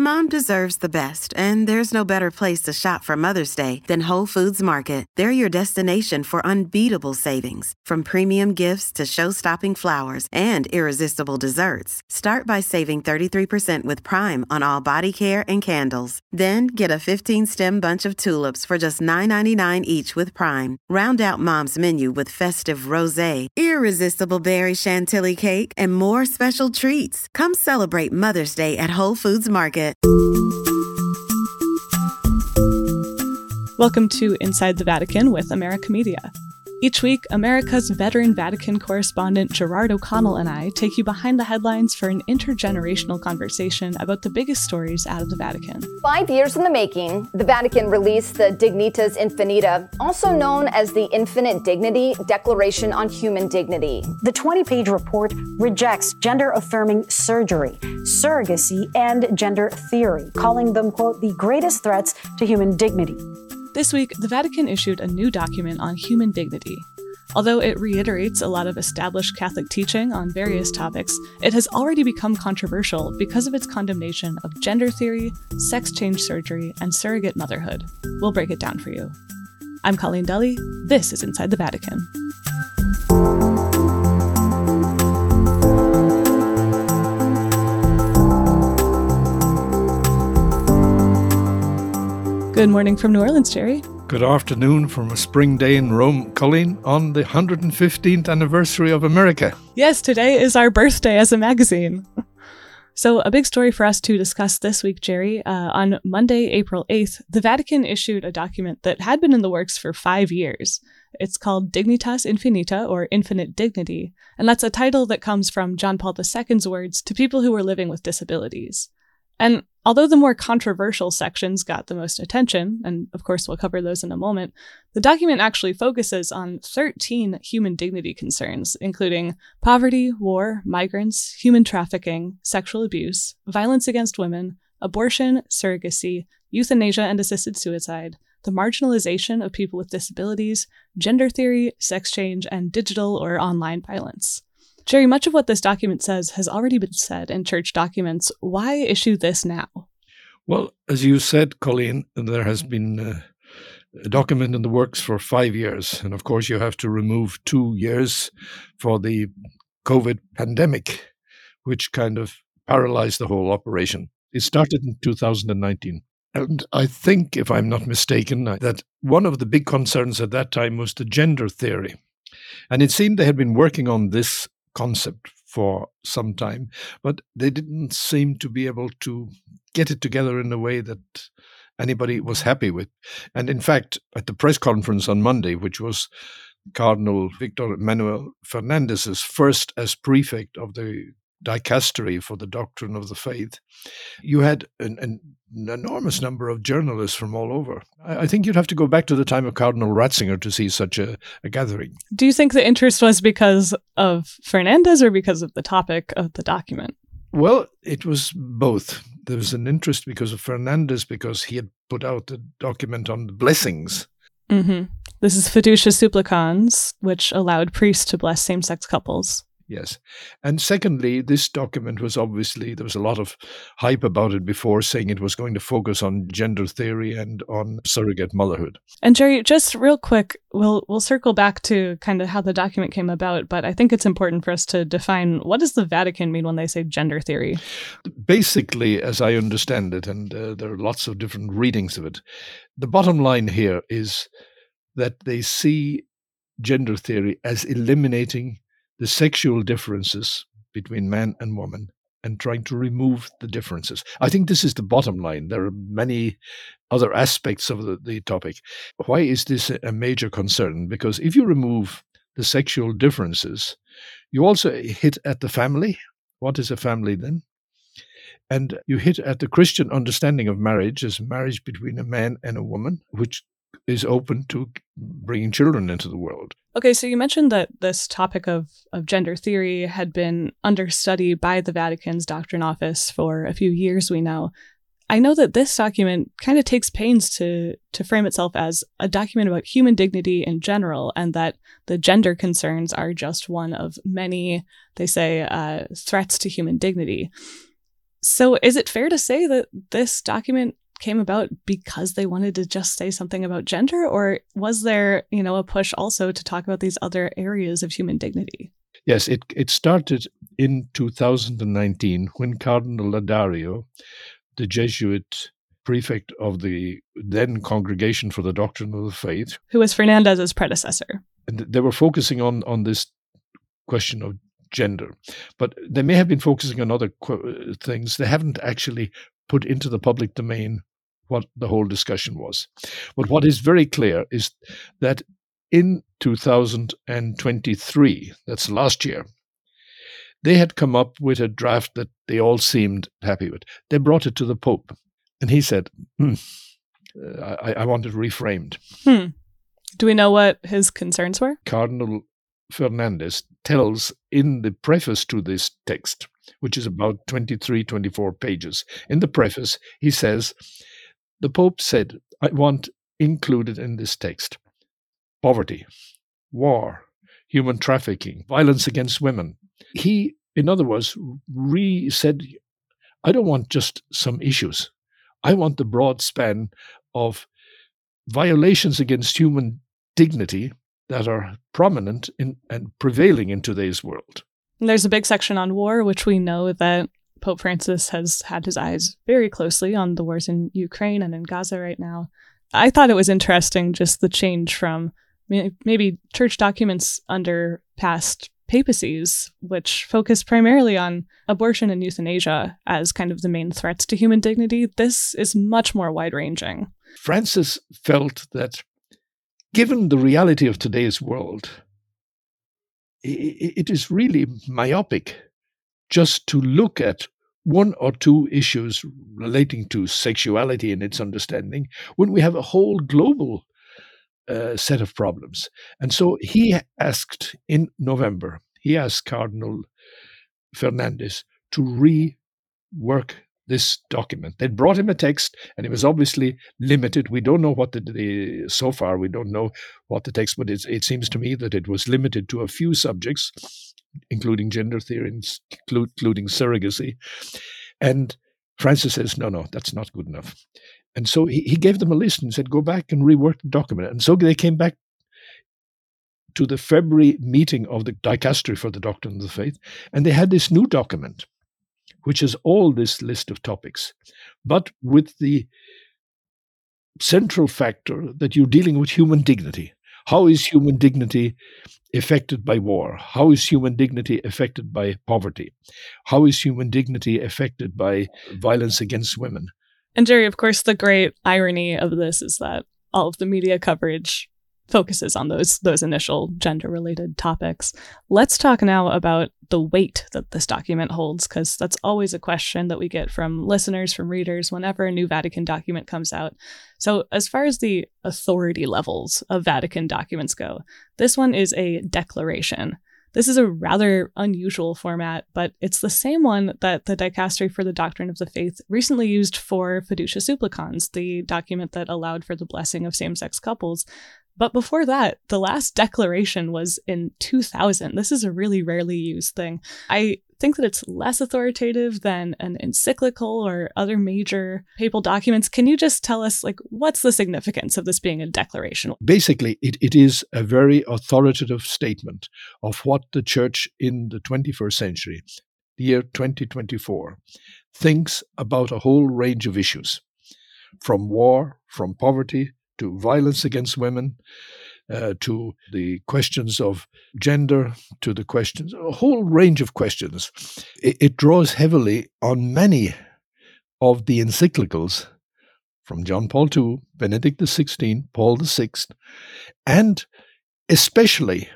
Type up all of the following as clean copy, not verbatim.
Mom deserves the best, and there's no better place to shop for Mother's Day than Whole Foods Market. They're your destination for unbeatable savings, from premium gifts to show-stopping flowers and irresistible desserts. Start by saving 33% with Prime on all body care and candles. Then get a 15-stem bunch of tulips for just $9.99 each with Prime. Round out Mom's menu with festive rosé, irresistible berry chantilly cake, and more special treats. Come celebrate Mother's Day at Whole Foods Market. Welcome to Inside the Vatican with America Media. Each week, America's veteran Vatican correspondent Gerard O'Connell and I take you behind the headlines for an intergenerational conversation about the biggest stories out of the Vatican. 5 years in the making, the Vatican released the Dignitas Infinita, also known as the Infinite Dignity Declaration on Human Dignity. The 20-page report rejects gender-affirming surgery, surrogacy, and gender theory, calling them, quote, the greatest threats to human dignity. This week, the Vatican issued a new document on human dignity. Although it reiterates a lot of established Catholic teaching on various topics, it has already become controversial because of its condemnation of gender theory, sex change surgery, and surrogate motherhood. We'll break it down for you. I'm Colleen Dully. This is Inside the Vatican. Good morning from New Orleans, Jerry. Good afternoon from a spring day in Rome, Colleen, on the 115th anniversary of America. Yes, today is our birthday as a magazine. So a big story for us to discuss this week, Jerry. On Monday, April 8th, the Vatican issued a document that had been in the works for 5 years. It's called Dignitas Infinita, or Infinite Dignity, and that's a title that comes from John Paul II's words to people who were living with disabilities. And although the more controversial sections got the most attention, and of course we'll cover those in a moment, the document actually focuses on 13 human dignity concerns, including poverty, war, migrants, human trafficking, sexual abuse, violence against women, abortion, surrogacy, euthanasia and assisted suicide, the marginalization of people with disabilities, gender theory, sex change, and digital or online violence. Jerry, much of what this document says has already been said in church documents. Why issue this now? Well, as you said, Colleen, there has been a document in the works for 5 years. And of course, you have to remove 2 years for the COVID pandemic, which kind of paralyzed the whole operation. It started in 2019. And I think, if I'm not mistaken, that one of the big concerns at that time was the gender theory. And it seemed they had been working on this concept for some time, but they didn't seem to be able to get it together in a way that anybody was happy with. And in fact, at the press conference on Monday, which was Cardinal Victor Manuel Fernandez's first as prefect of the dicastery for the doctrine of the faith, you had an enormous number of journalists from all over. I think you'd have to go back to the time of Cardinal Ratzinger to see such a gathering. Do you think the interest was because of Fernandez or because of the topic of the document? Well, it was both. There was an interest because of Fernandez, because he had put out the document on the blessings. Mm-hmm. This is Fiducia Supplicans, which allowed priests to bless same-sex couples. Yes. And secondly, this document was obviously, there was a lot of hype about it before, saying it was going to focus on gender theory and on surrogate motherhood. And Jerry, just real quick, we'll circle back to kind of how the document came about, but I think it's important for us to define, what does the Vatican mean when they say gender theory? Basically, as I understand it, and there are lots of different readings of it, the bottom line here is that they see gender theory as eliminating the sexual differences between man and woman and trying to remove the differences. I think this is the bottom line. There are many other aspects of the topic. Why is this a major concern? Because if you remove the sexual differences, you also hit at the family. What is a family then? And you hit at the Christian understanding of marriage as marriage between a man and a woman, which is open to bringing children into the world. Okay, so you mentioned that this topic of gender theory had been under study by the Vatican's Doctrine Office for a few years, we know. I know that this document kind of takes pains to frame itself as a document about human dignity in general, and that the gender concerns are just one of many, they say, threats to human dignity. So is it fair to say that this document came about because they wanted to just say something about gender, or was there, a push also to talk about these other areas of human dignity? Yes, it started in 2019 when Cardinal Ladario, the Jesuit prefect of the then Congregation for the Doctrine of the Faith, who was Fernandez's predecessor, and they were focusing on this question of gender, but they may have been focusing on other things. They haven't actually put into the public domain what the whole discussion was. But what is very clear is that in 2023, that's last year, they had come up with a draft that they all seemed happy with. They brought it to the Pope, and he said, I want it reframed. Do we know what his concerns were? Cardinal Fernandez tells in the preface to this text, which is about 23, 24 pages. In the preface, he says, the Pope said, I want included in this text poverty, war, human trafficking, violence against women. He, in other words, said, I don't want just some issues. I want the broad span of violations against human dignity that are prominent and prevailing in today's world. And there's a big section on war, which we know that Pope Francis has had his eyes very closely on the wars in Ukraine and in Gaza right now. I thought it was interesting, just the change from maybe church documents under past papacies, which focused primarily on abortion and euthanasia as kind of the main threats to human dignity. This is much more wide-ranging. Francis felt that given the reality of today's world, it is really myopic just to look at one or two issues relating to sexuality and its understanding when we have a whole global set of problems. And so he asked in November, Cardinal Fernandez to rework this document. They brought him a text, and it was obviously limited. We don't know what so far we don't know what the text, but it seems to me that it was limited to a few subjects, including gender theory, including surrogacy. And Francis says, no, that's not good enough. And so he gave them a list and said, go back and rework the document. And so they came back to the February meeting of the Dicastery for the Doctrine of the Faith, and they had this new document, which is all this list of topics, but with the central factor that you're dealing with human dignity. How is human dignity affected by war? How is human dignity affected by poverty? How is human dignity affected by violence against women? And Jerry, of course, the great irony of this is that all of the media coverage focuses on those initial gender-related topics. Let's talk now about the weight that this document holds, because that's always a question that we get from listeners, from readers, whenever a new Vatican document comes out. So as far as the authority levels of Vatican documents go, this one is a declaration. This is a rather unusual format, but it's the same one that the Dicastery for the Doctrine of the Faith recently used for Fiducia Supplicans, the document that allowed for the blessing of same-sex couples. But before that, the last declaration was in 2000. This is a really rarely used thing. I think that it's less authoritative than an encyclical or other major papal documents. Can you just tell us, what's the significance of this being a declaration? Basically, it is a very authoritative statement of what the Church in the 21st century, the year 2024, thinks about a whole range of issues, from war, from poverty, to violence against women, to the questions of gender, to the questions, a whole range of questions. It draws heavily on many of the encyclicals from John Paul II, Benedict XVI, Paul VI, and especially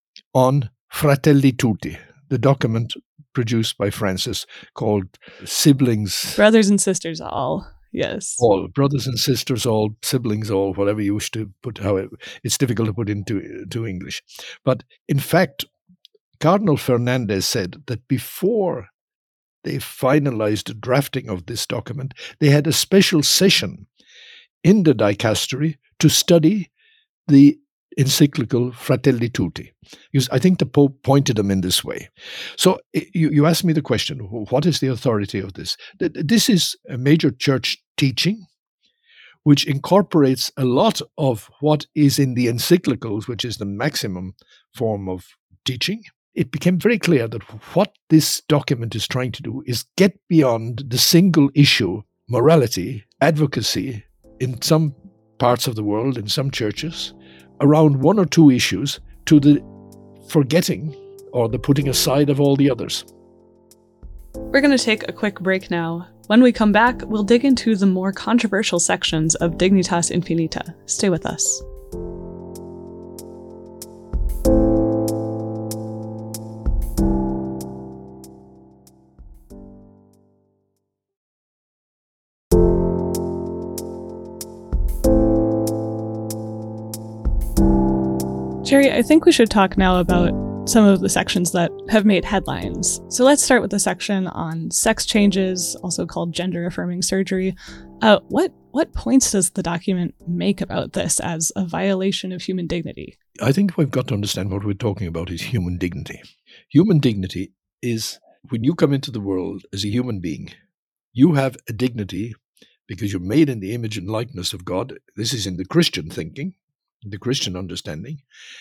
on Fratelli Tutti, the document produced by Francis called Siblings. Brothers and Sisters All. Yes. All, brothers and sisters, all, siblings, all, whatever you wish to put, it's difficult to put into English. But in fact, Cardinal Fernandez said that before they finalized the drafting of this document, they had a special session in the Dicastery to study the encyclical Fratelli Tutti, because I think the Pope pointed them in this way. So you asked me the question, what is the authority of this? This is a major church teaching which incorporates a lot of what is in the encyclicals, which is the maximum form of teaching. It became very clear that what this document is trying to do is get beyond the single issue, morality, advocacy in some parts of the world, in some churches, around one or two issues, to the forgetting or the putting aside of all the others. We're going to take a quick break now. When we come back, we'll dig into the more controversial sections of Dignitas Infinita. Stay with us. Jerry, I think we should talk now about some of the sections that have made headlines. So let's start with the section on sex changes, also called gender-affirming surgery. What points does the document make about this as a violation of human dignity? I think we've got to understand what we're talking about is human dignity. Human dignity is when you come into the world as a human being, you have a dignity because you're made in the image and likeness of God. This is in the Christian thinking, the Christian understanding,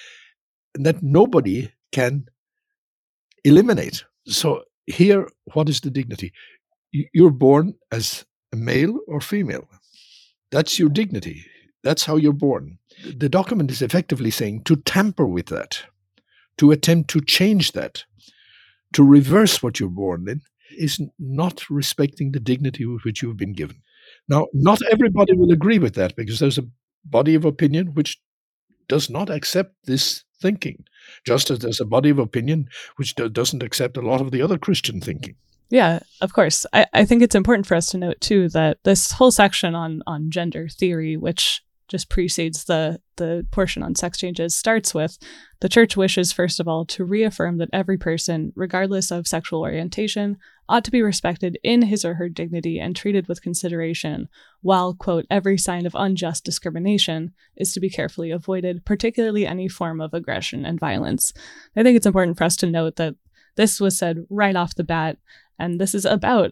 that nobody can eliminate. So here, what is the dignity? You're born as a male or female. That's your dignity. That's how you're born. The document is effectively saying to tamper with that, to attempt to change that, to reverse what you're born in, is not respecting the dignity with which you've been given. Now, not everybody will agree with that because there's a body of opinion which does not accept this thinking, just as there's a body of opinion which doesn't accept a lot of the other Christian thinking. Yeah, of course. I think it's important for us to note, too, that this whole section on gender theory, which just precedes the portion on sex changes, starts with the church wishes, first of all, to reaffirm that every person, regardless of sexual orientation, ought to be respected in his or her dignity and treated with consideration, while, quote, every sign of unjust discrimination is to be carefully avoided, particularly any form of aggression and violence. I think it's important for us to note that this was said right off the bat, and this is about,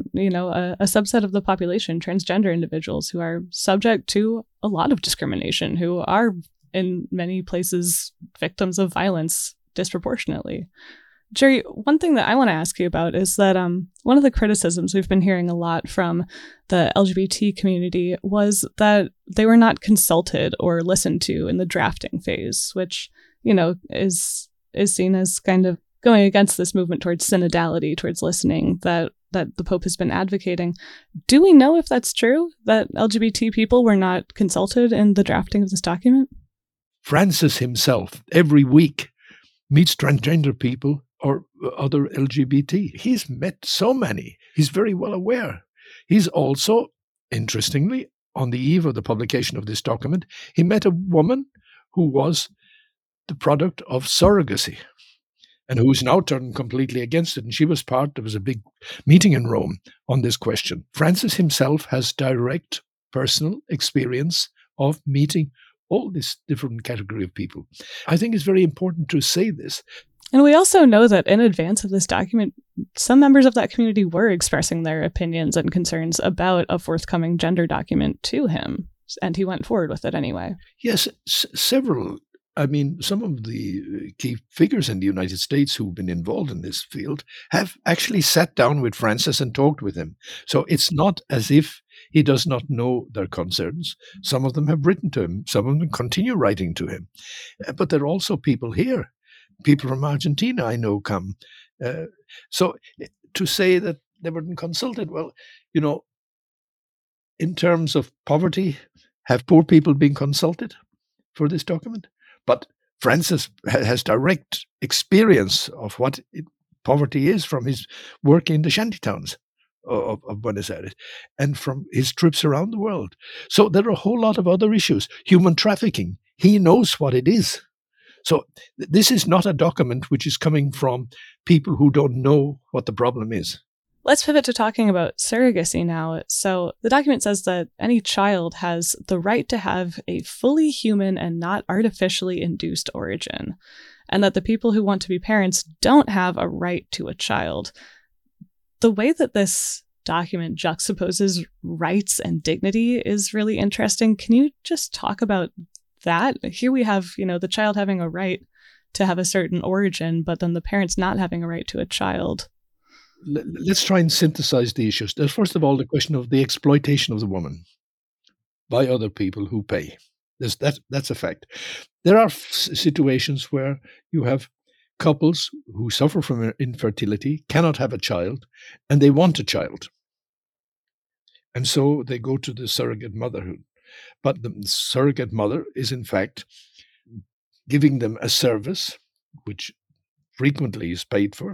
a subset of the population, transgender individuals who are subject to a lot of discrimination, who are in many places victims of violence disproportionately. Jerry, one thing that I want to ask you about is that one of the criticisms we've been hearing a lot from the LGBT community was that they were not consulted or listened to in the drafting phase, which, is seen as kind of going against this movement towards synodality, towards listening that the Pope has been advocating. Do we know if that's true, that LGBT people were not consulted in the drafting of this document? Francis himself, every week, meets transgender people or other LGBT. He's met so many. He's very well aware. He's also, interestingly, on the eve of the publication of this document, he met a woman who was the product of surrogacy, and who's now turned completely against it. And she was there was a big meeting in Rome on this question. Francis himself has direct personal experience of meeting all this different category of people. I think it's very important to say this. And we also know that in advance of this document, some members of that community were expressing their opinions and concerns about a forthcoming gender document to him, and he went forward with it anyway. Yes, several. I mean, some of the key figures in the United States who've been involved in this field have actually sat down with Francis and talked with him. So it's not as if he does not know their concerns. Some of them have written to him. Some of them continue writing to him. But there are also people here. People from Argentina I know come. So to say that they weren't consulted, well, in terms of poverty, have poor people been consulted for this document? But Francis has direct experience of what poverty is from his work in the shantytowns of Buenos Aires and from his trips around the world. So there are a whole lot of other issues. Human trafficking, he knows what it is. So this is not a document which is coming from people who don't know what the problem is. Let's pivot to talking about surrogacy now. So the document says that any child has the right to have a fully human and not artificially induced origin, and that the people who want to be parents don't have a right to a child. The way that this document juxtaposes rights and dignity is really interesting. Can you just talk about that? Here we have, the child having a right to have a certain origin, but then the parents not having a right to a child. Let's try and synthesize the issues. There's first of all the question of the exploitation of the woman by other people who pay. That's a fact. There are situations where you have couples who suffer from infertility, cannot have a child, and they want a child. And so they go to the surrogate motherhood. But the surrogate mother is in fact giving them a service, which frequently is paid for,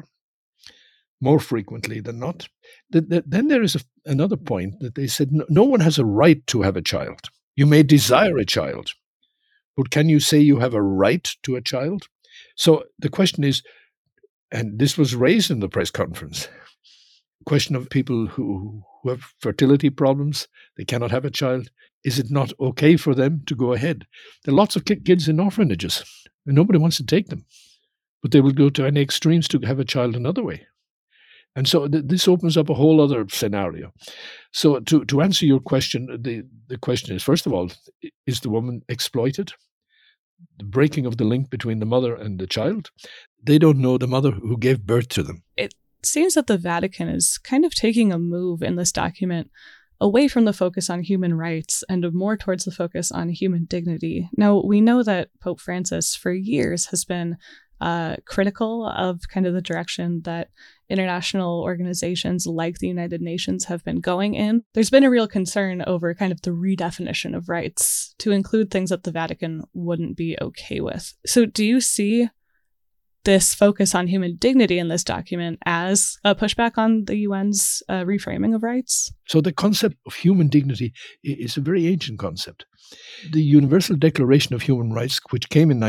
more frequently than not. Then there is another point that they said, no one has a right to have a child. You may desire a child, but can you say you have a right to a child? So the question is, and this was raised in the press conference, question of people who have fertility problems, they cannot have a child. Is it not okay for them to go ahead? There are lots of kids in orphanages, and nobody wants to take them, but they will go to any extremes to have a child another way. And so this opens up a whole other scenario. So to answer your question, the question is, first of all, is the woman exploited? The breaking of the link between the mother and the child. They don't know the mother who gave birth to them. It seems that the Vatican is kind of taking a move in this document away from the focus on human rights and more towards the focus on human dignity. Now, we know that Pope Francis for years has been critical of kind of the direction that international organizations like the United Nations have been going in. There's been a real concern over kind of the redefinition of rights to include things that the Vatican wouldn't be okay with. So do you see this focus on human dignity in this document as a pushback on the UN's reframing of rights? So the concept of human dignity is a very ancient concept. The Universal Declaration of Human Rights, which came in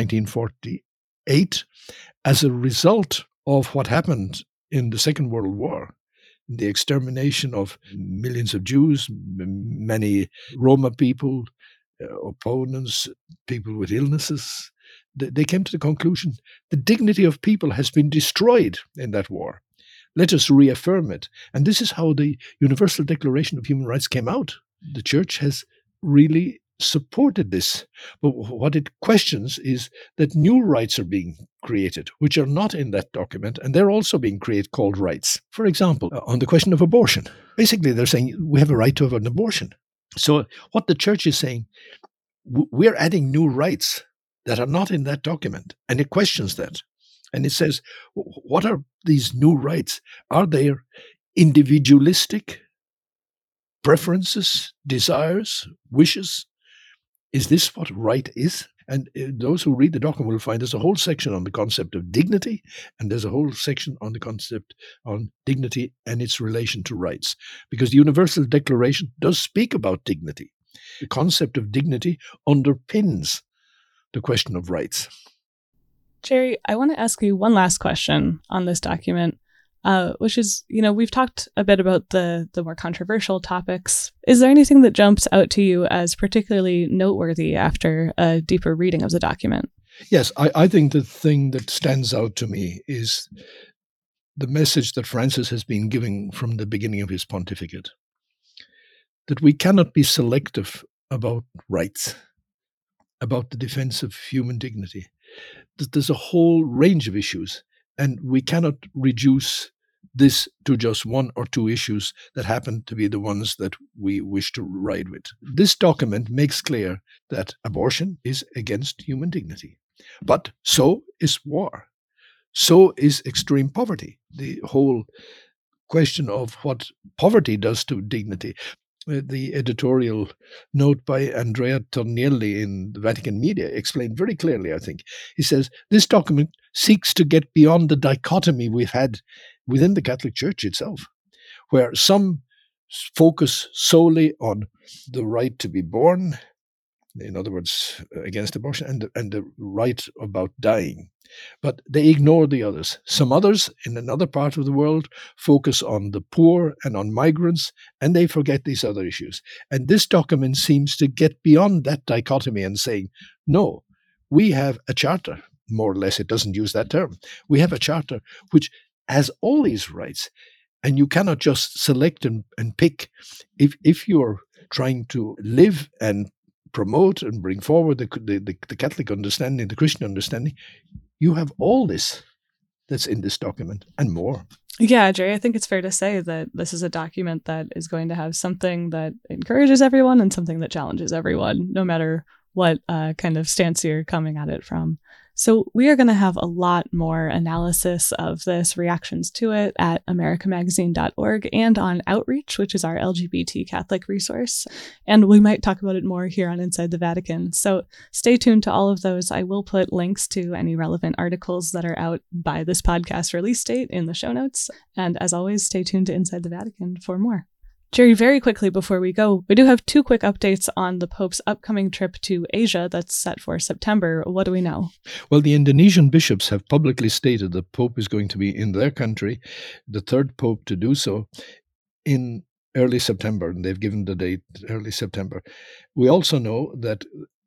1948 as a result of what happened in the Second World War, the extermination of millions of Jews, many Roma people, opponents, people with illnesses. They came to the conclusion the dignity of people has been destroyed in that war. Let us reaffirm it. And this is how the Universal Declaration of Human Rights came out. The Church has really supported this. But what it questions is that new rights are being created, which are not in that document, and they're also being created called rights. For example, on the question of abortion. Basically, they're saying we have a right to have an abortion. So what the Church is saying, we're adding new rights that are not in that document, and it questions that. And it says, what are these new rights? Are they individualistic preferences, desires, wishes? Is this what right is? And those who read the document will find there's a whole section on the concept of dignity, and there's a whole section on the concept on dignity and its relation to rights. Because the Universal Declaration does speak about dignity. The concept of dignity underpins the question of rights. Jerry, I want to ask you one last question on this document, which is, we've talked a bit about the more controversial topics. Is there anything that jumps out to you as particularly noteworthy after a deeper reading of the document? Yes, I think the thing that stands out to me is the message that Francis has been giving from the beginning of his pontificate, that we cannot be selective about rights, about the defense of human dignity. There's a whole range of issues, and we cannot reduce this to just one or two issues that happen to be the ones that we wish to ride with. This document makes clear that abortion is against human dignity. But so is war. So is extreme poverty. The whole question of what poverty does to dignity. The editorial note by Andrea Tornielli in the Vatican Media explained very clearly, I think. He says, this document seeks to get beyond the dichotomy we've had within the Catholic Church itself, where some focus solely on the right to be born, in other words, against abortion, and the right about dying. But they ignore the others. Some others in another part of the world focus on the poor and on migrants, and they forget these other issues. And this document seems to get beyond that dichotomy and saying, no, we have a charter, more or less. It doesn't use that term. We have a charter which has all these rights, and you cannot just select and pick. If you're trying to live and promote and bring forward the Catholic understanding, the Christian understanding, you have all this that's in this document and more. Yeah, Jerry, I think it's fair to say that this is a document that is going to have something that encourages everyone and something that challenges everyone, no matter what kind of stance you're coming at it from. So we are going to have a lot more analysis of this, reactions to it at americamagazine.org and on Outreach, which is our LGBT Catholic resource. And we might talk about it more here on Inside the Vatican. So stay tuned to all of those. I will put links to any relevant articles that are out by this podcast release date in the show notes. And as always, stay tuned to Inside the Vatican for more. Jerry, very quickly before we go, we do have 2 quick updates on the Pope's upcoming trip to Asia that's set for September. What do we know? Well, the Indonesian bishops have publicly stated the Pope is going to be in their country, the 3rd Pope to do so, in early September, and they've given the date early September. We also know that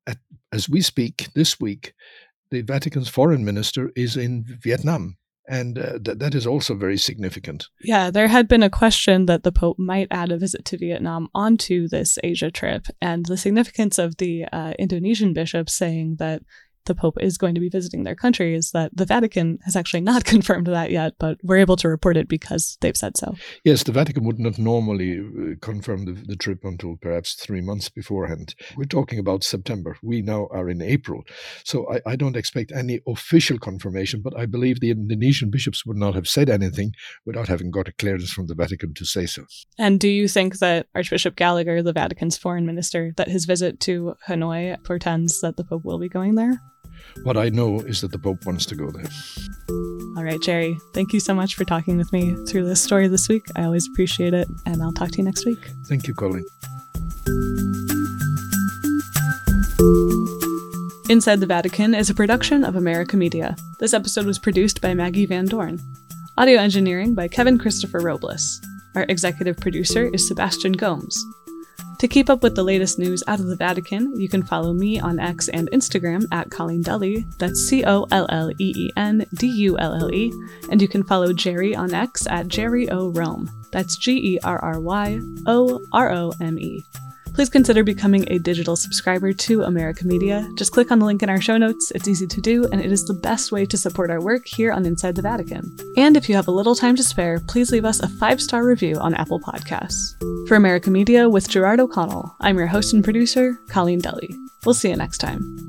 as we speak this week, the Vatican's foreign minister is in Vietnam. And that is also very significant. Yeah, there had been a question that the Pope might add a visit to Vietnam onto this Asia trip. And the significance of the Indonesian bishops saying that the Pope is going to be visiting their country is that the Vatican has actually not confirmed that yet, but we're able to report it because they've said so. Yes, the Vatican would not normally confirm the trip until perhaps 3 months beforehand. We're talking about September. We now are in April. So I don't expect any official confirmation, but I believe the Indonesian bishops would not have said anything without having got a clearance from the Vatican to say so. And do you think that Archbishop Gallagher, the Vatican's foreign minister, that his visit to Hanoi portends that the Pope will be going there? What I know is that the Pope wants to go there. All right, Jerry, thank you so much for talking with me through this story this week. I always appreciate it, and I'll talk to you next week. Thank you, Colleen. Inside the Vatican is a production of America Media. This episode was produced by Maggie Van Dorn. Audio engineering by Kevin Christopher Robles. Our executive producer is Sebastian Gomes. To keep up with the latest news out of the Vatican, you can follow me on X and Instagram at Colleen Dulle, that's COLLEENDULLE, and you can follow Jerry on X at Jerry O. Rome, that's GERRYOROME. Please consider becoming a digital subscriber to America Media. Just click on the link in our show notes. It's easy to do, and it is the best way to support our work here on Inside the Vatican. And if you have a little time to spare, please leave us a 5-star review on Apple Podcasts. For America Media with Gerard O'Connell, I'm your host and producer, Colleen Dulle. We'll see you next time.